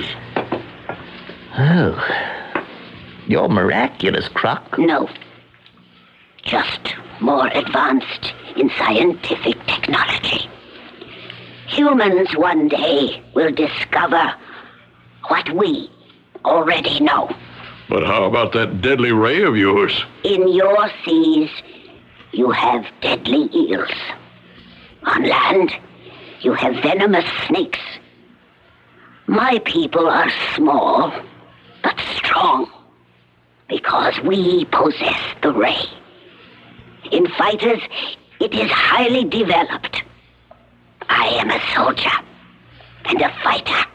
S12: Oh. You're miraculous, Kruk.
S13: No. Just more advanced in scientific technology. Humans one day will discover what we already know.
S2: But how about that deadly ray of yours?
S13: In your seas, you have deadly eels. On land, you have venomous snakes. My people are small, but strong, because we possess the ray. In fighters, it is highly developed. I am a soldier and a fighter.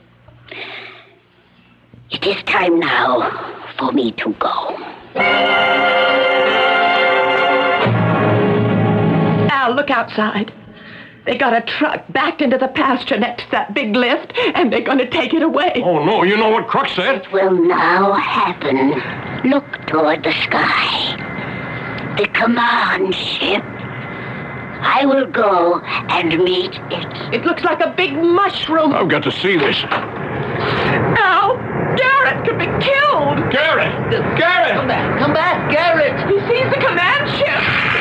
S13: It is time now for me to go.
S3: Al, look outside. They got a truck backed into the pasture next to that big lift, and they're going to take it away.
S2: Oh, no. You know what Kruk said?
S13: It will now happen. Look toward the sky. The command ship. I will go and meet it.
S3: It looks like a big mushroom.
S2: I've got to see this.
S3: Al, Garrett could be killed.
S2: Garrett! Garrett!
S12: Come back, Garrett!
S3: He sees the command ship.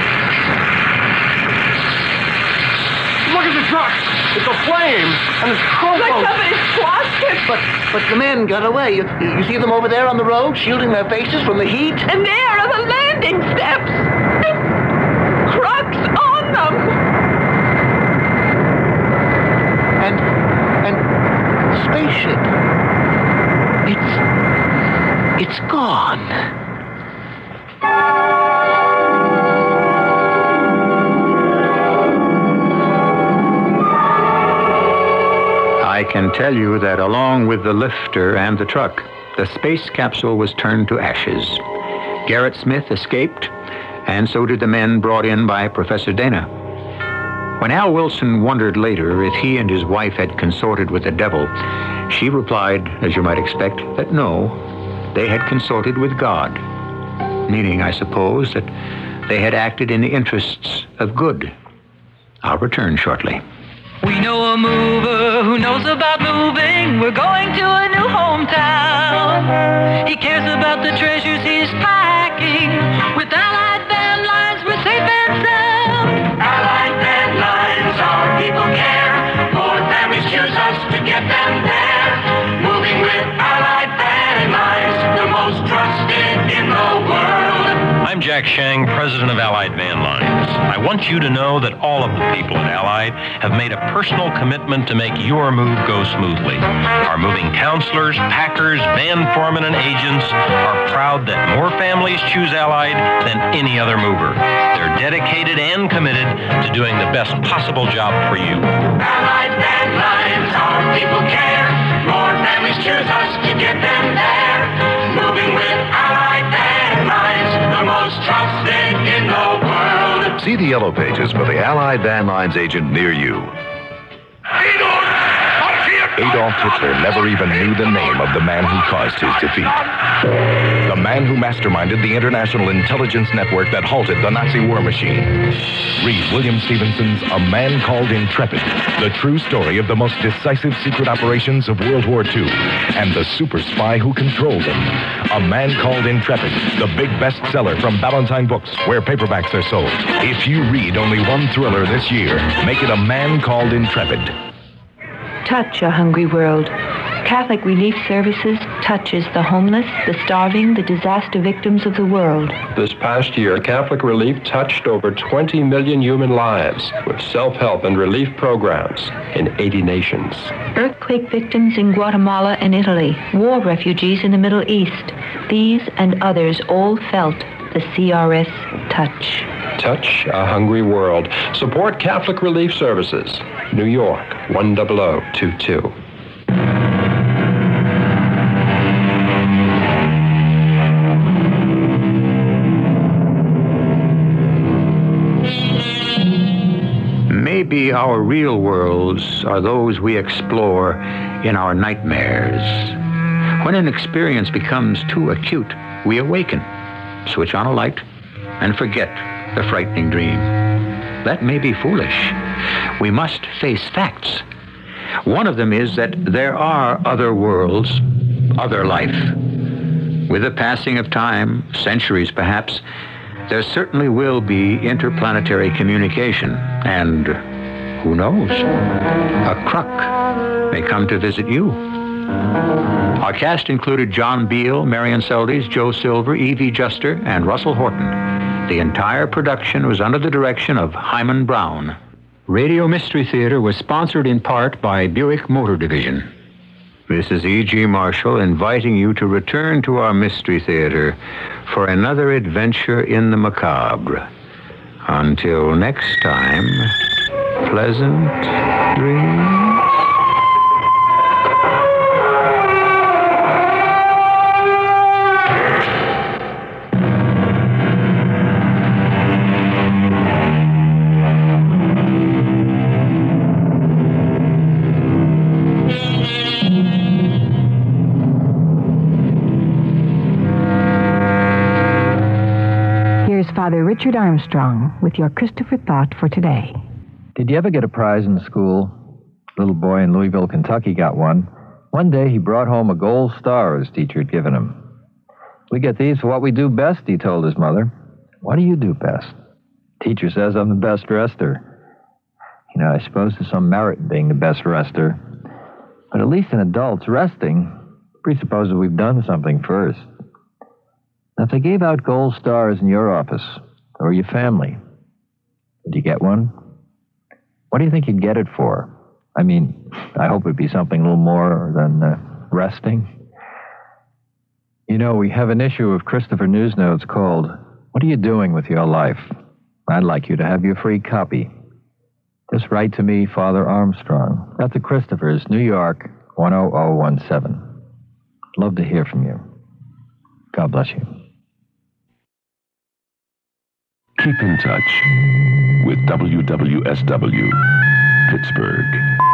S2: Look at the truck. It's aflame, and it's
S3: Like
S2: crumpled.
S3: somebody squashed it.
S12: But the men got away. You see them over there on the road, shielding their faces from the heat?
S3: And there are the landing steps. Kruk's on them.
S12: And the spaceship. It's gone.
S1: I can tell you that along with the lifter and the truck, the space capsule was turned to ashes. Garrett Smith escaped, and so did the men brought in by Professor Dana. When Al Wilson wondered later if he and his wife had consorted with the devil, she replied, as you might expect, that no, they had consorted with God, meaning, I suppose, that they had acted in the interests of good. I'll return shortly.
S15: We know a mover who knows about moving. We're going to a new hometown. He cares about the treasures he's packing. With Allied Van Lines, we're safe and sound. Allied Van Lines, our people care. More families choose us to get them there. Moving with Allied Van Lines, the most trusted in the world.
S16: I'm Jack Shang, president of Allied Van Lines. I want you to know that all of the people at Allied have made a personal commitment to make your move go smoothly. Our moving counselors, packers, van foremen, and agents are proud that more families choose Allied than any other mover. They're dedicated and committed to doing the best possible job for you.
S15: Allied Van Lines, our people care. More families choose us to get them there. Moving with Allied Van Lines, the most trusted in the world.
S17: See the yellow pages for the Allied Van Lines agent near you.
S8: Hey, Lord! I'll see you
S17: Adolf Hitler never even knew the name of the man who caused his defeat. The man who masterminded the international intelligence network that halted the Nazi war machine. Read William Stevenson's A Man Called Intrepid, the true story of the most decisive secret operations of World War II and the super spy who controlled them. A Man Called Intrepid, the big bestseller from Ballantine Books, where paperbacks are sold. If you read only one thriller this year, make it A Man Called Intrepid.
S18: Touch a Hungry World. Catholic Relief Services touches the homeless, the starving, the disaster victims of the world.
S19: This past year, Catholic Relief touched over 20 million human lives with self-help and relief programs in 80 nations.
S18: Earthquake victims in Guatemala and Italy, war refugees in the Middle East. These and others all felt the CRS touch.
S19: Touch a Hungry World. Support Catholic Relief Services. New York, 10022.
S1: Maybe our real worlds are those we explore in our nightmares. When an experience becomes too acute, we awaken, switch on a light, and forget the frightening dream. That may be foolish. We must face facts. One of them is that there are other worlds, other life. With the passing of time, centuries perhaps, there certainly will be interplanetary communication, and who knows? A Kruk may come to visit you. Our cast included John Beal, Marion Seldes, Joe Silver, Evie Juster, and Russell Horton. The entire production was under the direction of Hyman Brown. Radio Mystery Theater was sponsored in part by Buick Motor Division. This is E.G. Marshall inviting you to return to our Mystery Theater for another adventure in the macabre. Until next time, pleasant dreams.
S20: Father Richard Armstrong with your Christopher Thought for today.
S21: Did you ever get a prize in school? Little boy in Louisville, Kentucky got one. One day he brought home a gold star his teacher had given him. We get these for what we do best, he told his mother. What do you do best? Teacher says I'm the best rester. You know, I suppose there's some merit in being the best rester. But at least in adults, resting presupposes we've done something first. Now, if they gave out gold stars in your office or your family, would you get one? What do you think you'd get it for? I mean, I hope it'd be something a little more than resting. You know, we have an issue of Christopher News Notes called, What Are You Doing With Your Life? I'd like you to have your free copy. Just write to me, Father Armstrong. That's at Christopher's, New York, 10017. Love to hear from you. God bless you.
S22: Keep in touch with WWSW, Pittsburgh.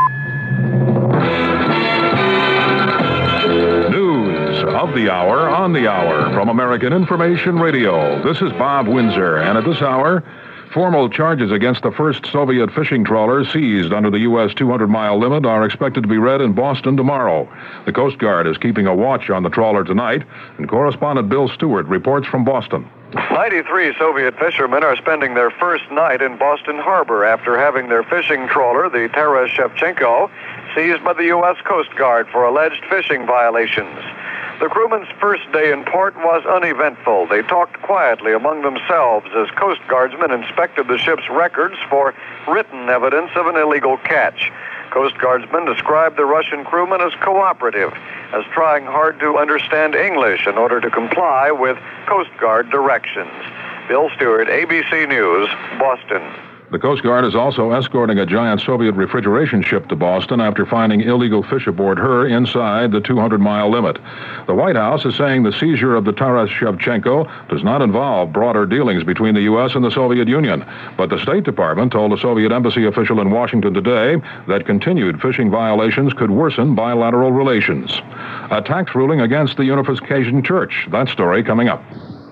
S23: News of the hour on the hour from American Information Radio. This is Bob Windsor, and at this hour, formal charges against the first Soviet fishing trawler seized under the U.S. 200-mile limit are expected to be read in Boston tomorrow. The Coast Guard is keeping a watch on the trawler tonight, and correspondent Bill Stewart reports from Boston.
S24: 93 Soviet fishermen are spending their first night in Boston Harbor after having their fishing trawler, the Taras Shevchenko, seized by the U.S. Coast Guard for alleged fishing violations. The crewmen's first day in port was uneventful. They talked quietly among themselves as Coast Guardsmen inspected the ship's records for written evidence of an illegal catch. Coast Guardsmen described the Russian crewmen as cooperative, as trying hard to understand English in order to comply with Coast Guard directions. Bill Stewart, ABC News, Boston.
S23: The Coast Guard is also escorting a giant Soviet refrigeration ship to Boston after finding illegal fish aboard her inside the 200-mile limit. The White House is saying the seizure of the Taras Shevchenko does not involve broader dealings between the U.S. and the Soviet Union. But the State Department told a Soviet embassy official in Washington today that continued fishing violations could worsen bilateral relations. A tax ruling against the Unification Church. That story coming up.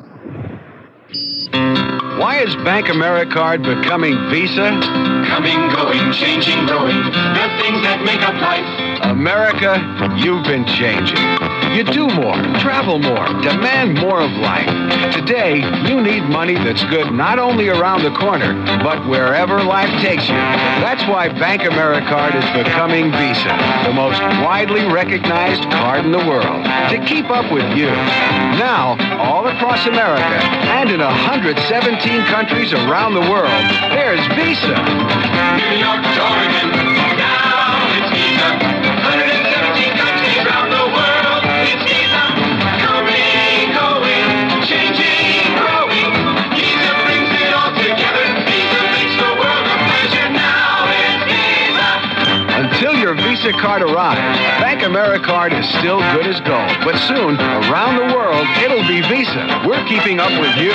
S5: Why is Bank Americard becoming Visa?
S6: Coming, going, changing, growing, the things that make up life.
S5: America, you've been changing. You do more, travel more, demand more of life. Today, you need money that's good not only around the corner, but wherever life takes you. That's why Bank Americard is becoming Visa, the most widely recognized card in the world, to keep up with you. Now, all across America and in 117 countries around the world, there's Visa.
S6: New York to Oregon, now it's Visa. 117 countries around the world, it's Visa. Coming, going, changing, growing. Visa brings it all together. Visa makes the world a pleasure. Now it's Visa.
S5: Until your Visa card arrives, Bank Americard is still good as gold. But soon, around the world, it'll be Visa. We're keeping up with you.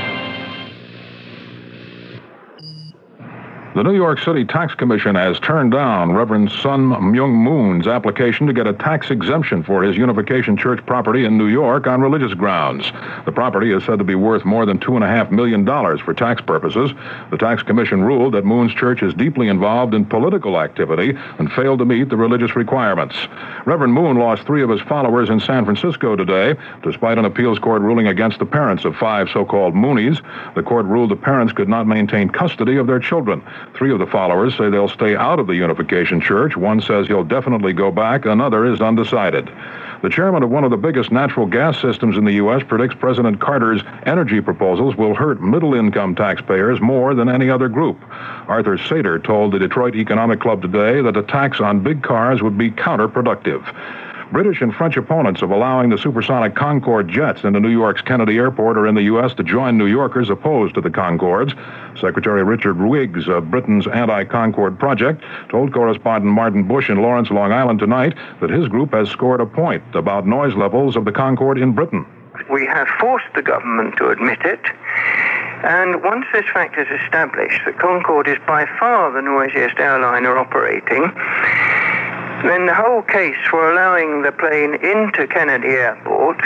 S23: The New York City Tax Commission has turned down Reverend Sun Myung Moon's application to get a tax exemption for his Unification Church property in New York on religious grounds. The property is said to be worth more than $2.5 million for tax purposes. The Tax Commission ruled that Moon's church is deeply involved in political activity and failed to meet the religious requirements. Reverend Moon lost 3 of his followers in San Francisco today, despite an appeals court ruling against the parents of 5 so-called Moonies. The court ruled the parents could not maintain custody of their children. 3 of the followers say they'll stay out of the Unification Church. One says he'll definitely go back. Another is undecided. The chairman of one of the biggest natural gas systems in the U.S. predicts President Carter's energy proposals will hurt middle-income taxpayers more than any other group. Arthur Sater told the Detroit Economic Club today that a tax on big cars would be counterproductive. British and French opponents of allowing the supersonic Concorde jets into New York's Kennedy Airport or in the U.S. to join New Yorkers opposed to the Concordes. Secretary Richard Wiggs of Britain's anti-Concorde project told correspondent Martin Bush in Lawrence, Long Island tonight that his group has scored a point about noise levels of the Concorde in Britain.
S10: We have forced the government to admit it, and once this fact is established that Concorde is by far the noisiest airliner operating, then the whole case for allowing the plane into Kennedy Airport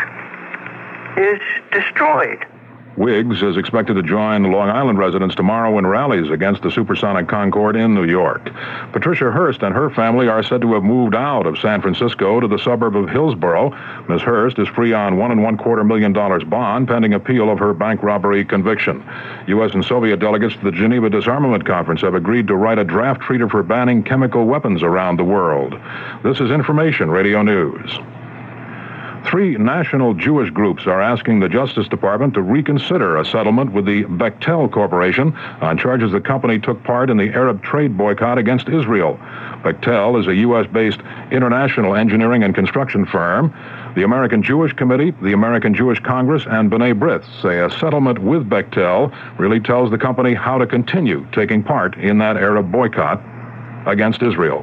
S10: is destroyed.
S23: Wiggs is expected to join Long Island residents tomorrow in rallies against the supersonic Concorde in New York. Patricia Hearst and her family are said to have moved out of San Francisco to the suburb of Hillsborough. Ms. Hearst is free on $1.25 million bond pending appeal of her bank robbery conviction. U.S. and Soviet delegates to the Geneva Disarmament Conference have agreed to write a draft treaty for banning chemical weapons around the world. This is Information Radio News. 3 national Jewish groups are asking the Justice Department to reconsider a settlement with the Bechtel Corporation on charges the company took part in the Arab trade boycott against Israel. Bechtel is a U.S.-based international engineering and construction firm. The American Jewish Committee, the American Jewish Congress, and B'nai B'rith say a settlement with Bechtel really tells the company how to continue taking part in that Arab boycott against Israel.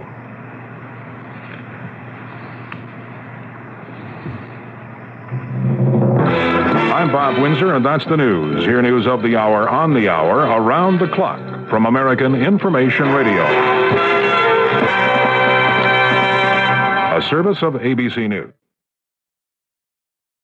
S23: I'm Bob Windsor, and that's the news. Hear news of the hour, on the hour, around the clock from American Information Radio. A service of ABC News.